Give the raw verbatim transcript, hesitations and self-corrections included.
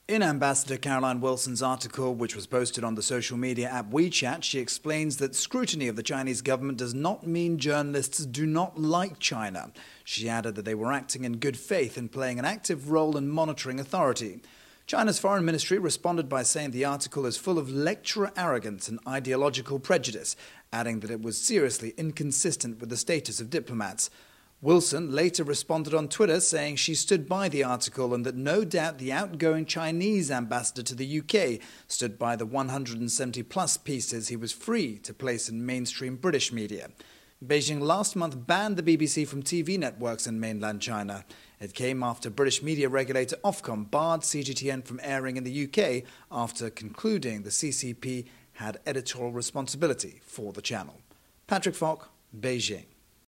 In Ambassador Caroline Wilson's article, which was posted on the social media app WeChat, she explains that scrutiny of the Chinese government does not mean journalists do not like China. She added that they were acting in good faith and playing an active role in monitoring authority. China's foreign ministry responded by saying the article is full of lecturer arrogance and ideological prejudice, adding that it was seriously inconsistent with the status of diplomats. Wilson later responded on Twitter saying she stood by the article and that no doubt the outgoing Chinese ambassador to the U K stood by the one hundred seventy plus pieces he was free to place in mainstream British media. Beijing last month banned the B B C from T V networks in mainland China. It came after British media regulator Ofcom barred C G T N from airing in the U K after concluding the C C P had editorial responsibility for the channel. Patrick Falk, Beijing.